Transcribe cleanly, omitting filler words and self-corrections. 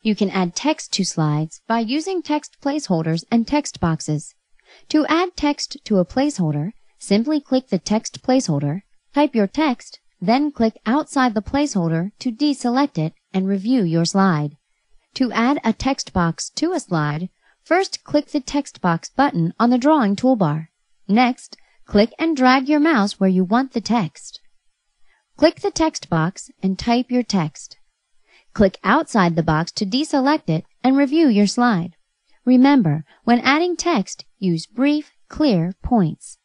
You can add text to slides by using text placeholders and text boxes. To add text to a placeholder, simply click the text placeholder, type your text, then click outside the placeholder to deselect it and review your slide. To add a text box to a slide, first click the text box button on the drawing toolbar. Next, click and drag your mouse where you want the text. Click the text box and type your text. Click outside the box to deselect it and review your slide. Remember, when adding text, use brief, clear points.